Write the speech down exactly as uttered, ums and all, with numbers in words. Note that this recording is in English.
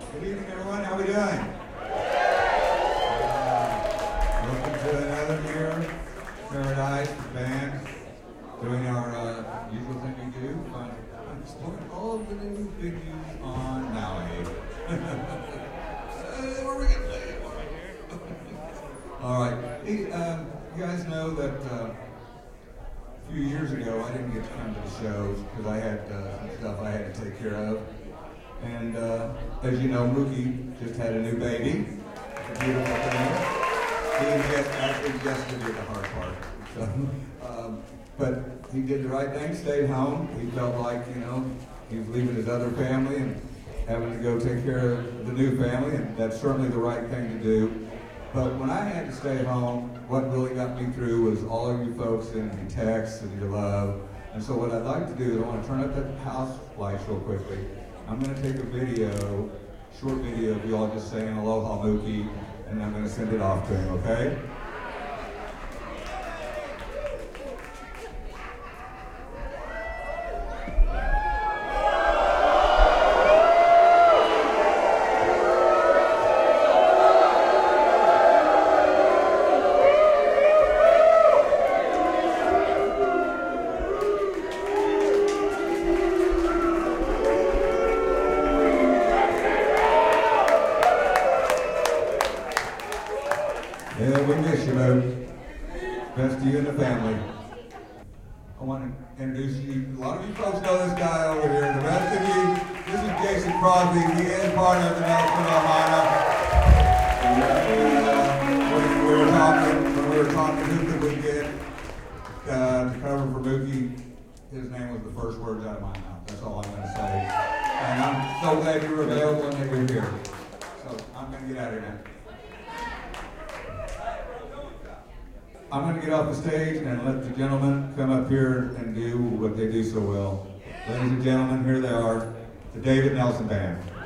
Good evening, everyone. How are we doing? Uh, welcome to another year, Paradise Band, doing our uh, usual thing we do, fun, exploring all of the new venues on Maui. uh, where we get played? All right. Hey, um, you guys know that uh, a few years ago I didn't get to come to the shows because I had uh, some stuff I had to take care of. And uh, as you know, Mookie just had a new baby. It's a beautiful thing. He just actually just did the hard part. So, um, but he did the right thing, stayed home. He felt like, you know, he was leaving his other family and having to go take care of the new family, and that's certainly the right thing to do. But when I had to stay home, what really got me through was all of you folks and your texts and your love. And so what I'd like to do is I want to turn up that house lights real quickly. I'm going to take a video, short video of you all just saying Aloha Mookie, and I'm going to send it off to him, okay? Yeah, we miss you, Mo. Best to you and the family. I want to introduce you. A lot of you folks know this guy over here. The rest of you, this is Jason Crosby. He is part of the Nelson Ohana. And, uh, when we were talking, when we were talking, who could we get uh, to cover for Mookie? His name was the first words out of my mouth. That's all I'm going to say. And I'm so glad you were available and that you're here. So I'm going to get out of here now. I'm going to get off the stage and let the gentlemen come up here and do what they do so well. Ladies and gentlemen, here they are, the David Nelson Band.